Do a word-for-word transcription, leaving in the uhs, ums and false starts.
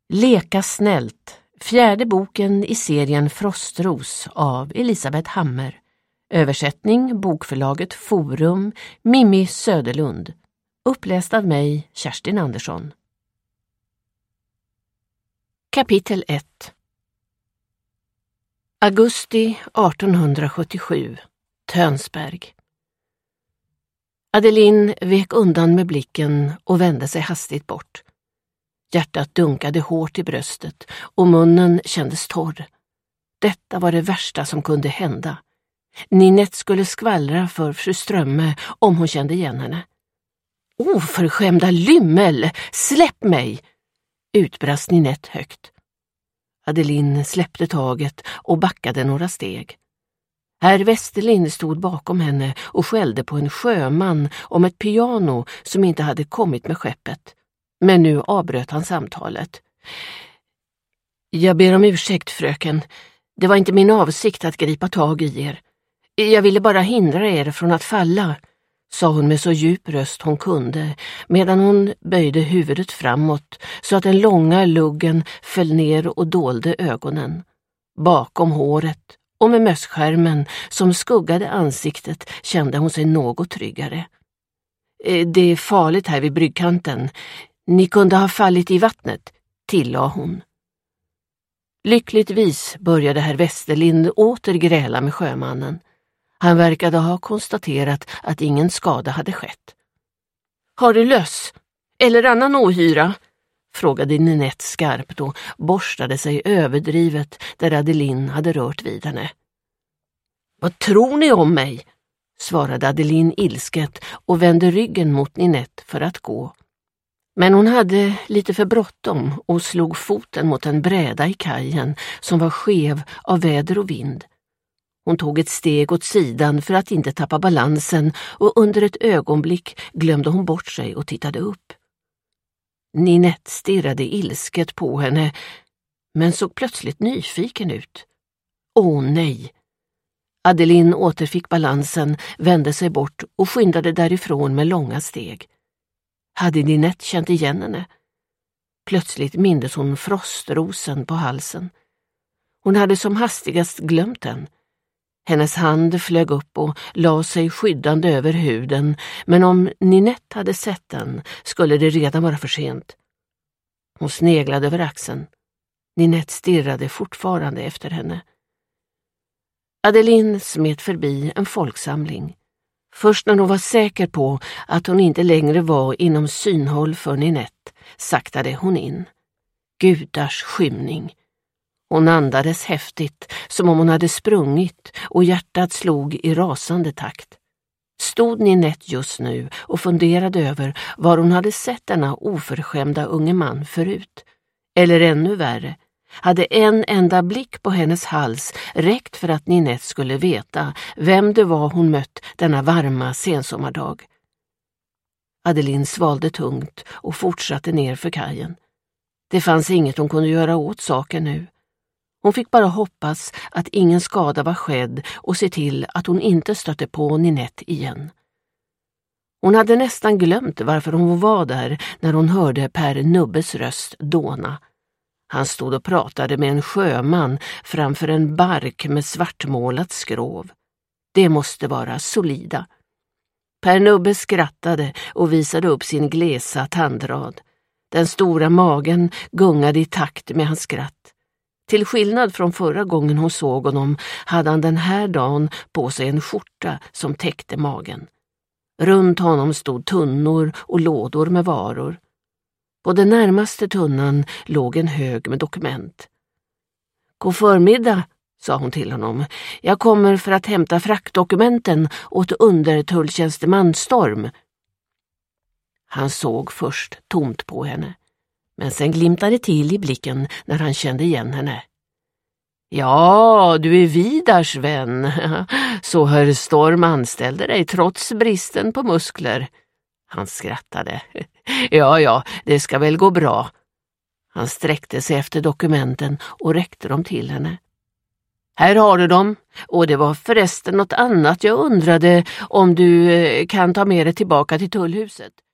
Leka snällt, fjärde boken i serien Frostros av Elisabeth Hammer. Översättning bokförlaget Forum, Mimmi Söderlund. Uppläst av mig, Kerstin Andersson. Kapitel ett. Augusti artonhundrasjuttiosju, Tönsberg. Adeline vek undan med blicken och vände sig hastigt bort. Hjärtat dunkade hårt i bröstet och munnen kändes torr. Detta var det värsta som kunde hända. Ninette skulle skvallra för fru Strömme om hon kände igen henne. Oförskämda lymmel, släpp mig! Utbrast Ninette högt. Adeline släppte taget och backade några steg. Herr Westerlind stod bakom henne och skällde på en sjöman om ett piano som inte hade kommit med skeppet. Men nu avbröt han samtalet. Jag ber om ursäkt, fröken. Det var inte min avsikt att gripa tag i er. Jag ville bara hindra er från att falla, sa hon med så djup röst hon kunde, medan hon böjde huvudet framåt så att den långa luggen föll ner och dolde ögonen. Bakom håret och med mösskärmen som skuggade ansiktet kände hon sig något tryggare. Det är farligt här vid bryggkanten. Ni kunde ha fallit i vattnet, tillade hon. Lyckligtvis började herr Westerlind åter gräla med sjömannen. Han verkade ha konstaterat att ingen skada hade skett. Har du löss? Eller annan ohyra? Frågade Ninette skarpt och borstade sig överdrivet där Adeline hade rört vid henne. Vad tror ni om mig? Svarade Adeline ilsket och vände ryggen mot Ninette för att gå. Men hon hade lite för bråttom och slog foten mot en bräda i kajen som var skev av väder och vind. Hon tog ett steg åt sidan för att inte tappa balansen och under ett ögonblick glömde hon bort sig och tittade upp. Ninette stirrade ilsket på henne men såg plötsligt nyfiken ut. Åh nej! Adeline återfick balansen, vände sig bort och skyndade därifrån med långa steg. Hade Ninette känt igen henne? Plötsligt mindes hon frostrosen på halsen. Hon hade som hastigast glömt den. Hennes hand flög upp och la sig skyddande över huden, men om Ninette hade sett den skulle det redan vara för sent. Hon sneglade över axeln. Ninette stirrade fortfarande efter henne. Adeline smet förbi en folksamling. Först när hon var säker på att hon inte längre var inom synhåll för Ninette saktade hon in. Gudars skymning. Hon andades häftigt som om hon hade sprungit och hjärtat slog i rasande takt. Stod Ninette just nu och funderade över var hon hade sett denna oförskämda unge man förut. Eller ännu värre, hade en enda blick på hennes hals räckt för att Ninette skulle veta vem det var hon mött denna varma sensommardag. Adeline svalde tungt och fortsatte ner för kajen. Det fanns inget hon kunde göra åt saken nu. Hon fick bara hoppas att ingen skada var skedd och se till att hon inte stötte på Ninette igen. Hon hade nästan glömt varför hon var där när hon hörde Per Nubbes röst dåna. Han stod och pratade med en sjöman framför en bark med svartmålat skrov. Det måste vara Solida. Per Nubbe skrattade och visade upp sin glesa tandrad. Den stora magen gungade i takt med hans skratt. Till skillnad från förra gången hon såg honom hade han den här dagen på sig en skjorta som täckte magen. Runt honom stod tunnor och lådor med varor. På den närmaste tunnan låg en hög med dokument. God förmiddag, sa hon till honom. Jag kommer för att hämta fraktdokumenten åt undertulltjänsteman Storm. Han såg först tomt på henne, men sen glimtade till i blicken när han kände igen henne. Ja, du är Vidars vän. Så herr Storm anställde dig trots bristen på muskler. Han skrattade. Ja, ja, det ska väl gå bra. Han sträckte sig efter dokumenten och räckte dem till henne. Här har du dem, och det var förresten något annat jag undrade om du kan ta med dig tillbaka till tullhuset.